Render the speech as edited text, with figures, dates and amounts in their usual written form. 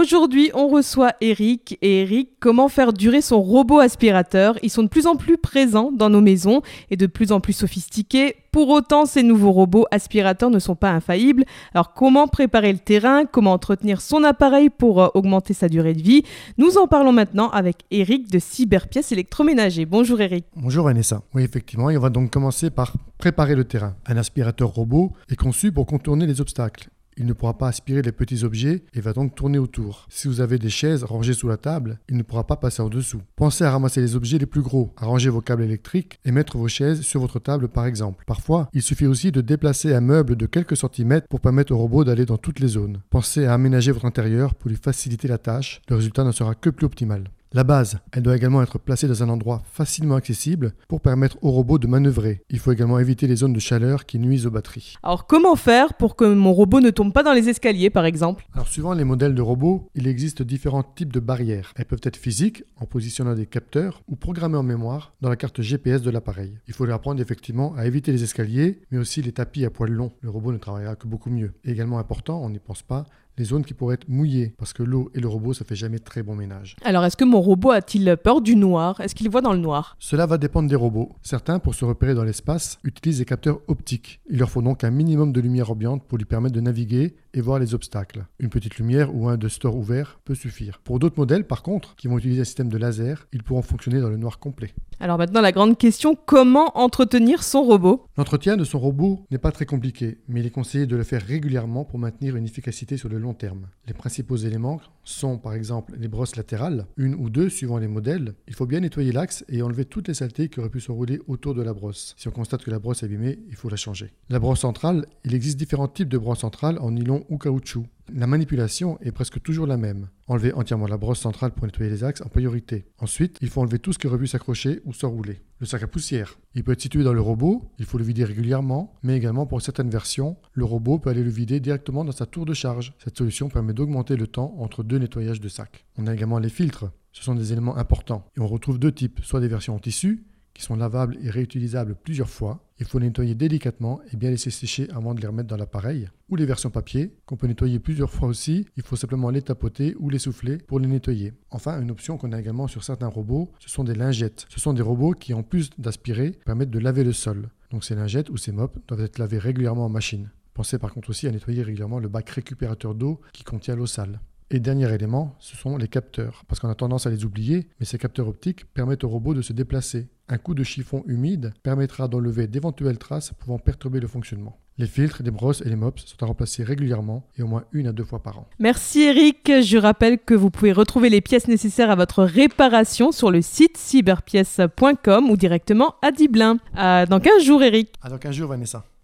Aujourd'hui, on reçoit Eric. Et Eric, comment faire durer son robot aspirateur ? Ils sont de plus en plus présents dans nos maisons et de plus en plus sophistiqués. Pour autant, ces nouveaux robots aspirateurs ne sont pas infaillibles. Alors, comment préparer le terrain ? Comment entretenir son appareil pour augmenter sa durée de vie ? Nous en parlons maintenant avec Eric de Cyberpièces électroménager. Bonjour Eric. Bonjour Vanessa. Oui, effectivement, on va donc commencer par préparer le terrain. Un aspirateur robot est conçu pour contourner les obstacles. Il ne pourra pas aspirer les petits objets et va donc tourner autour. Si vous avez des chaises rangées sous la table, il ne pourra pas passer en dessous. Pensez à ramasser les objets les plus gros, à ranger vos câbles électriques et mettre vos chaises sur votre table par exemple. Parfois, il suffit aussi de déplacer un meuble de quelques centimètres pour permettre au robot d'aller dans toutes les zones. Pensez à aménager votre intérieur pour lui faciliter la tâche. Le résultat ne sera que plus optimal. La base, elle doit également être placée dans un endroit facilement accessible pour permettre au robot de manœuvrer. Il faut également éviter les zones de chaleur qui nuisent aux batteries. Alors, comment faire pour que mon robot ne tombe pas dans les escaliers, par exemple ? Alors, suivant les modèles de robots, il existe différents types de barrières. Elles peuvent être physiques, en positionnant des capteurs, ou programmées en mémoire dans la carte GPS de l'appareil. Il faut lui apprendre effectivement à éviter les escaliers, mais aussi les tapis à poils longs. Le robot ne travaillera que beaucoup mieux. Et également important, on n'y pense pas, les zones qui pourraient être mouillées, parce que l'eau et le robot, ça fait jamais très bon ménage. Alors, est-ce que mon robot a-t-il peur du noir ? Est-ce qu'il voit dans le noir ? Cela va dépendre des robots. Certains, pour se repérer dans l'espace, utilisent des capteurs optiques. Il leur faut donc un minimum de lumière ambiante pour lui permettre de naviguer et voir les obstacles. Une petite lumière ou un de store ouvert peut suffire. Pour d'autres modèles, par contre, qui vont utiliser un système de laser, ils pourront fonctionner dans le noir complet. Alors maintenant, la grande question, comment entretenir son robot ? L'entretien de son robot n'est pas très compliqué, mais il est conseillé de le faire régulièrement pour maintenir une efficacité sur le long terme. Les principaux éléments sont par exemple les brosses latérales, une ou deux suivant les modèles. Il faut bien nettoyer l'axe et enlever toutes les saletés qui auraient pu se rouler autour de la brosse. Si on constate que la brosse est abîmée, il faut la changer. La brosse centrale, il existe différents types de brosses centrales en nylon ou caoutchouc. La manipulation est presque toujours la même. Enlever entièrement la brosse centrale pour nettoyer les axes en priorité. Ensuite, il faut enlever tout ce qui aurait pu s'accrocher ou s'enrouler. Le sac à poussière. Il peut être situé dans le robot, il faut le vider régulièrement, mais également pour certaines versions, le robot peut aller le vider directement dans sa tour de charge. Cette solution permet d'augmenter le temps entre deux nettoyages de sacs. On a également les filtres. Ce sont des éléments importants. Et on retrouve deux types, soit des versions en tissu, qui sont lavables et réutilisables plusieurs fois. Il faut les nettoyer délicatement et bien laisser sécher avant de les remettre dans l'appareil. Ou les versions papier, qu'on peut nettoyer plusieurs fois aussi. Il faut simplement les tapoter ou les souffler pour les nettoyer. Enfin, une option qu'on a également sur certains robots, ce sont des lingettes. Ce sont des robots qui, en plus d'aspirer, permettent de laver le sol. Donc ces lingettes ou ces mops doivent être lavés régulièrement en machine. Pensez par contre aussi à nettoyer régulièrement le bac récupérateur d'eau qui contient l'eau sale. Et dernier élément, ce sont les capteurs, parce qu'on a tendance à les oublier, mais ces capteurs optiques permettent au robot de se déplacer. Un coup de chiffon humide permettra d'enlever d'éventuelles traces pouvant perturber le fonctionnement. Les filtres, les brosses et les mops sont à remplacer régulièrement et au moins 1 à 2 fois par an. Merci Eric. Je rappelle que vous pouvez retrouver les pièces nécessaires à votre réparation sur le site cyberpièces.com ou directement à Diblin. Dans 15 jours Eric. Dans 15 jours Vanessa.